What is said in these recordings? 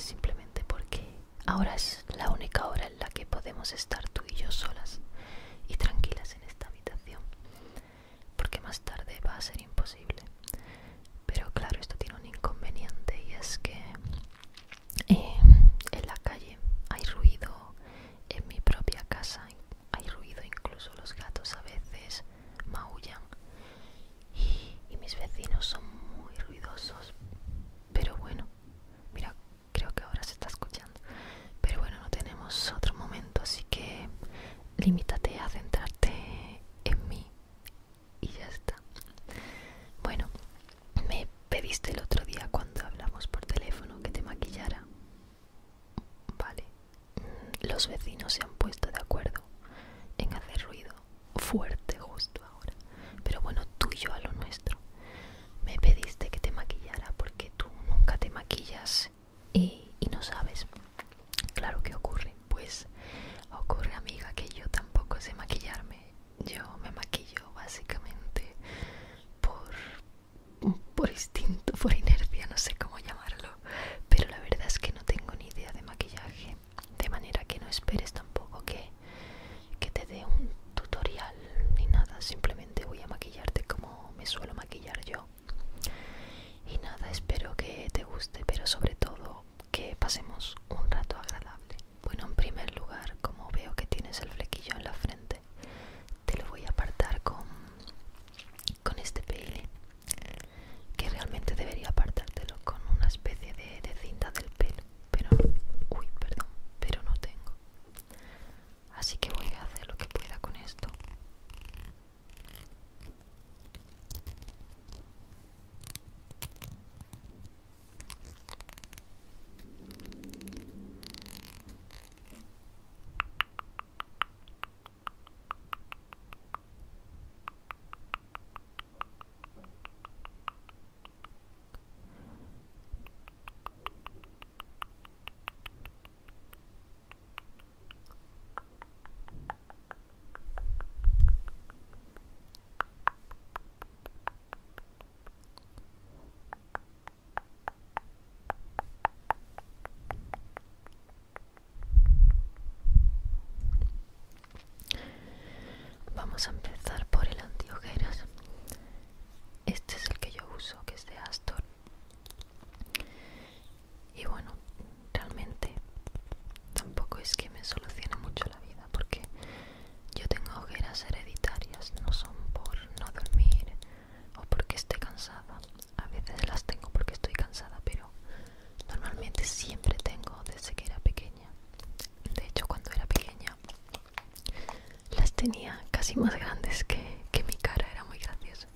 simplemente porque ahora es la única hora en la que podemos estar tú y yo solas y tranquilas en esta habitación, porque más tarde va a ser imposible. Pero claro, esto tiene un inconveniente, y es que eh, en la calle hay ruido, en mi propia casa hay ruido, incluso los gatos a veces maullan, y mis vecinos son muy ruidosos. Pero bueno, mira, creo que ahora se está escuchando. Pero bueno, no tenemos otro momento, así que limítate a centrarte en mí y ya está. Bueno, me pediste el otro día cuando hablamos por teléfono que te maquillara. Vale, los vecinos se han puesto de acuerdo en hacer ruido fuerte justo ahora. Pero bueno, tú y yo a lo nuestro. Me pediste que te maquillara porque tú nunca te maquillas y no sabes. Claro, que ocurre. Pues ocurre, amiga, que yo tampoco sé maquillarme. Yo me maquillo básicamente por, por instinto, por inercia, no sé cómo llamarlo. Pero la verdad es que no tengo ni idea de maquillaje. De manera que no esperes tampoco que te dé un tutorial ni nada. Simplemente voy a maquillarte como me suelo maquillar yo. Y nada, espero que te guste, pero sobre todo que pasemos un rato agradable. Bueno, en primer lugar, como veo que tienes el flequillo en la frente, te lo voy a apartar con este peine, que realmente debería apartártelo con una especie de cinta del pelo, pero, uy, perdón, pero no tengo. Así que voy a hacer lo que pueda con esto. Vamos a empezar por el antiojeras. Este es el que yo uso, que es de Astor. Y bueno, realmente tampoco es que me solucione mucho la vida, porque yo tengo ojeras hereditarias, no son por no dormir o porque esté cansada. A veces las tengo porque estoy cansada, pero normalmente siempre tengo desde que era pequeña. De hecho, cuando era pequeña las tenía casi más grandes que mi cara, era muy gracioso.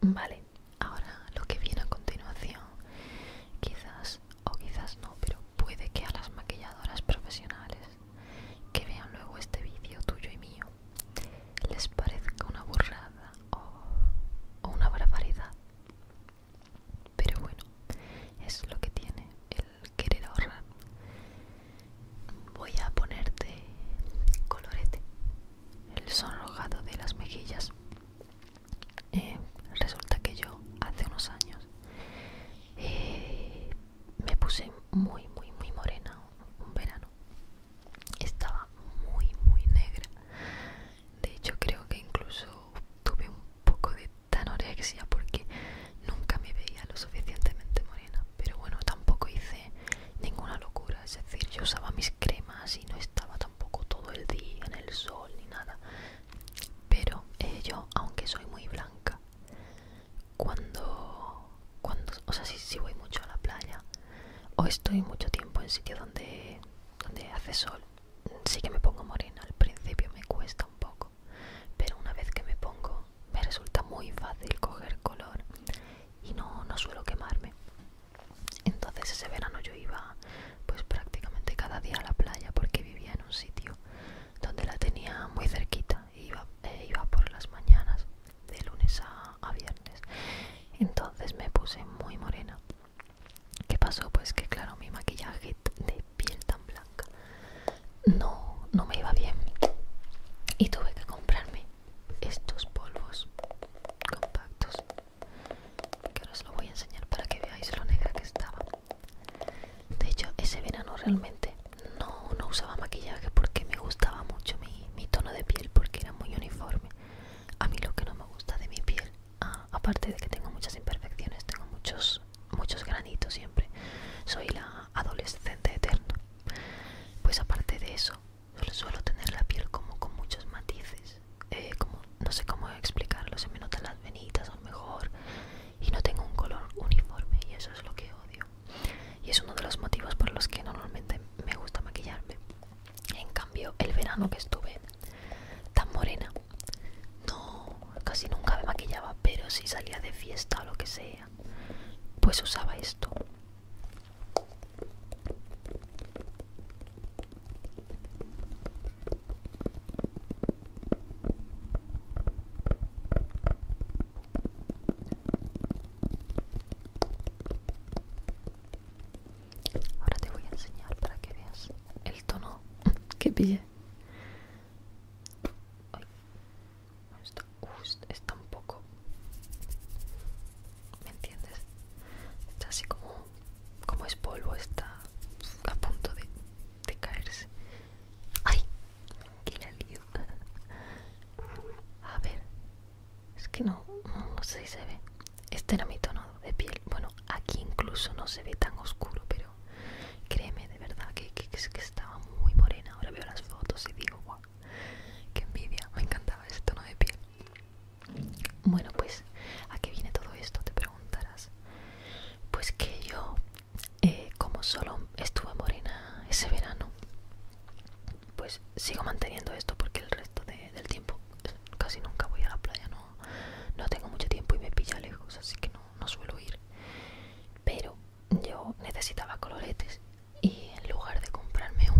Vale, ahora lo que viene a continuación, quizás o quizás no, pero puede que a las maquilladoras profesionales que vean luego este vídeo tuyo y mío les parezca una burrada o una barbaridad. Pero bueno, es lo que tiene el querer ahorrar. Voy a ponerte colorete, el sonrojado de las mejillas. Resulta que yo hace unos años me puse muy morena un verano. Estaba muy negra. De hecho creo que incluso tuve un poco de anorexia porque nunca me veía lo suficientemente morena. Pero bueno, tampoco hice ninguna locura. Es decir, yo usaba mis cremas y no estaba tampoco todo el día en el sol ni nada. Pero yo, aunque soy muy blanca, o sea, si voy mucho a la playa o estoy mucho tiempo en sitio donde hace sol, sí que me pongo morena. Al principio me cuesta un poco, pero una vez que me pongo me resulta muy fácil coger color y no suelo quemarme. Entonces ese verano yo iba pues prácticamente cada día a la playa porque vivía en un sitio donde la tenía muy cerquita e iba por las mañanas de lunes a viernes. Entonces me puse muy morena. ¿Qué pasó? Pues que claro, mi maquillaje de piel tan blanca no me iba bien y tuve que comprarme estos polvos compactos, que ahora os lo voy a enseñar para que veáis lo negra que estaba. De hecho, ese verano realmente no usaba maquillaje porque me gustaba mucho mi tono de piel, porque era muy uniforme. A mí lo que no me gusta de mi piel, aparte de que tengo muchas imperfecciones, tengo muchos granitos siempre, soy la adolescente eterna, pues aparte de eso suelo tener la piel como con muchos matices, como no sé cómo explicarlo, se me notan las venitas a lo mejor y no tengo un color uniforme, y eso es lo que odio, y es uno de los motivos por los que normalmente me gusta maquillarme. En cambio, el verano que estuve tan morena, no, casi nunca me maquillaba, pero si salía de fiesta o lo que sea, pues usaba esto. Ahora te voy a enseñar para que veas el tono que pillé. Ay, está un poco, ¿me entiendes? Está así como es polvo, está a punto de caerse. ¡Ay! ¡Qué la lío! A ver, es que no sé si se ve. Este era mi tono de piel. Bueno, aquí incluso no se ve tan oscuro, pero créeme de verdad que estaba muy morena. Ahora veo las fotos y digo, guau, qué envidia, me encantaba ese tono de piel. Bueno, pues, ¿a qué viene todo esto? Te preguntarás. Pues que yo, como solo estuve morena ese verano, pues sigo manteniendo esto porque el resto del tiempo casi nunca voy a la playa, no tengo mucho tiempo y me pilla lejos, así que no suelo ir. Pero yo necesitaba coloretes y en lugar de comprarme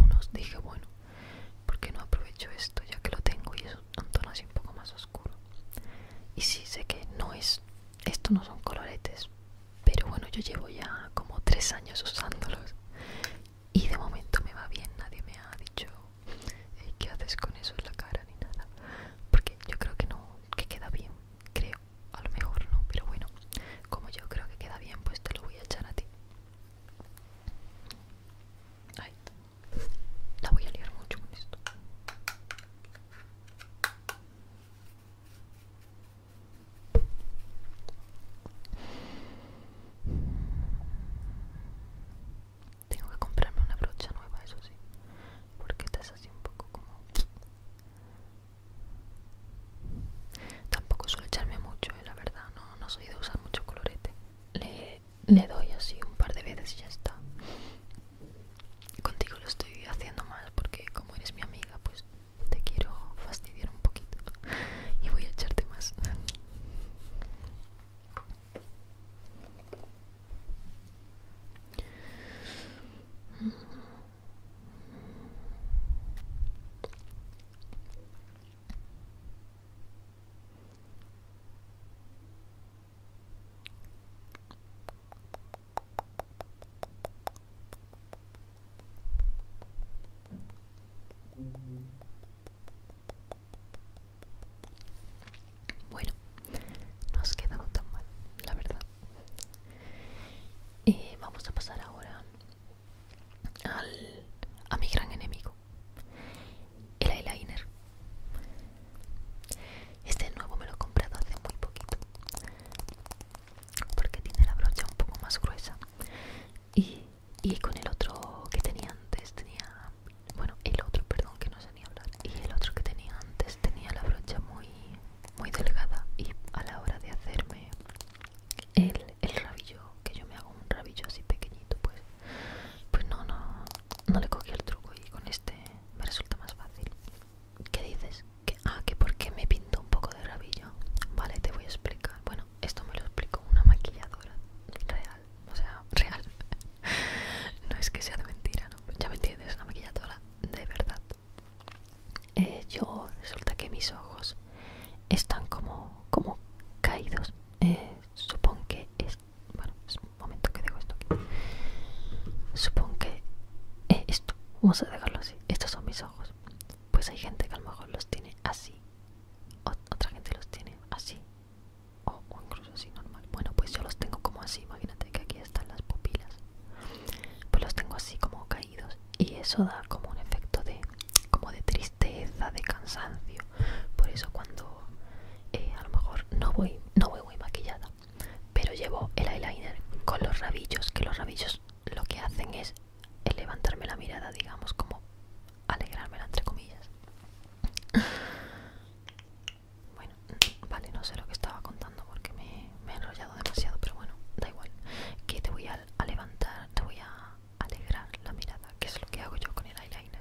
están como caídos. Supongo que es... Bueno, es un momento que dejo esto aquí. Supongo que esto, vamos a dejarlo así. Estos son mis ojos. Pues hay gente que a lo mejor los tiene así. Otra gente los tiene así. O incluso así normal. Bueno, pues yo los tengo como así. Imagínate que aquí están las pupilas. Pues los tengo así como caídos. Y eso da como un efecto de como de tristeza, de cansancio. Por eso cuando a lo mejor no voy muy maquillada, pero llevo el eyeliner con los rabillos, que los rabillos lo que hacen es levantarme la mirada, digamos, como alegrármela entre comillas. Bueno, vale, no sé lo que estaba contando porque me he enrollado demasiado, pero bueno, da igual. Que te voy a levantar, te voy a alegrar la mirada, que es lo que hago yo con el eyeliner.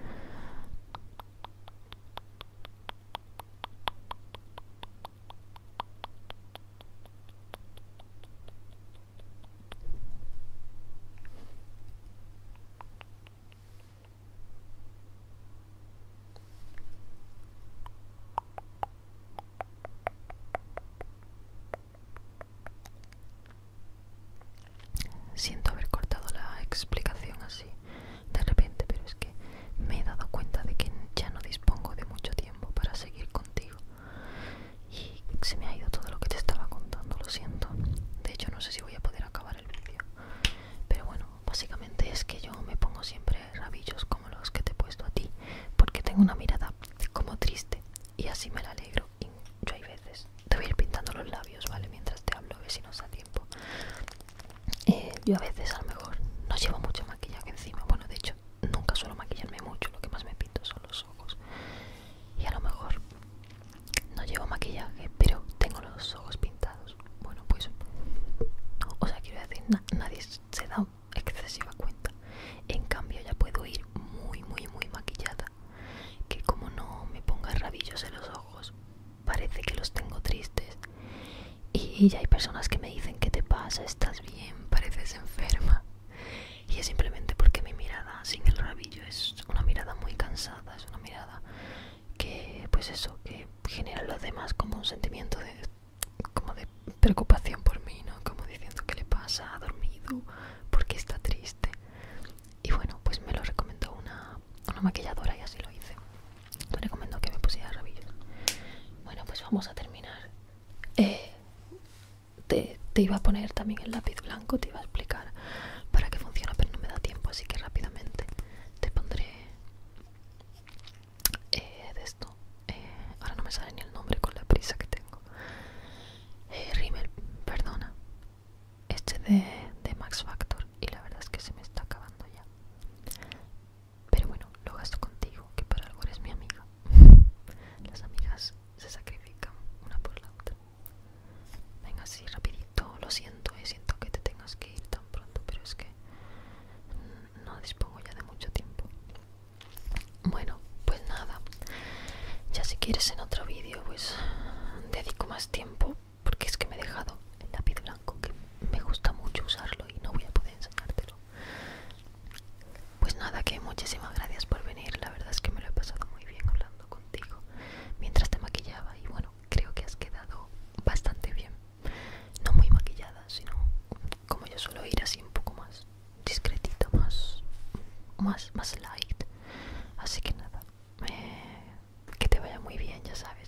Siento haber cortado la explicación así de repente, pero es que me he dado cuenta de que ya no dispongo de mucho tiempo para seguir contigo. Y se me ha ido todo lo que te estaba contando, lo siento. De hecho, no sé si voy a poder acabar el vídeo. Pero bueno, básicamente es que yo me pongo siempre rabillos como los que te he puesto a ti, porque tengo una mirada como triste y así me la alegro. Y yo hay veces te voy a ir pintando los labios, ¿vale? Mientras te hablo, a ver si nos da tiempo. Yo a veces a lo mejor no llevo mucho maquillaje encima. Bueno, de hecho, nunca suelo maquillarme mucho. Lo que más me pinto son los ojos. Y a lo mejor no llevo maquillaje, pero tengo los ojos pintados. Bueno, pues... O sea, quiero decir, nadie se da excesiva cuenta. En cambio, ya puedo ir muy maquillada. Que como no me ponga rabillos en los ojos, parece que los tengo tristes. Y ya hay personas que me dicen: ¿qué te pasa? ¿Estás bien? Pareces enferma. Y es simplemente porque mi mirada sin el rabillo es una mirada muy cansada. Es una mirada que, pues eso, que genera a los demás como un sentimiento como de preocupación por mí, ¿no? Como diciendo: ¿qué le pasa? ¿Ha dormido? ¿Por qué está triste? Y bueno, pues me lo recomendó una maquilladora y así lo hice. Me recomendó que me pusiera rabillos. Bueno, pues vamos a terminar. Te iba a poner también el lápiz blanco, te iba a explicar para qué funciona, pero no me da tiempo, así que rápidamente te pondré de esto. Ahora no me sale ni el nombre con la prisa que tengo. Rimmel, perdona. Este de Max Factor, y la verdad es que se me está acabando ya. Pero bueno, lo gasto contigo, que por algo eres mi amiga. Las amigas se sacrifican una por la otra. Venga, así rapidito, lo siento, siento que te tengas que ir tan pronto, pero es que no dispongo ya de mucho tiempo. Bueno, pues nada, ya si quieres en otro vídeo pues dedico más tiempo, porque es que me he dejado el lápiz blanco, que me gusta mucho usarlo y no voy a poder enseñártelo. Pues nada, que muchísimas gracias por venir, la verdad es que me lo he pasado muy bien hablando contigo mientras te maquillaba, y bueno, creo que has quedado bastante bien. No muy maquillada, sino como yo suelo ir, así un poco más discretito, más light. Así que nada, que te vaya muy bien, ya sabes.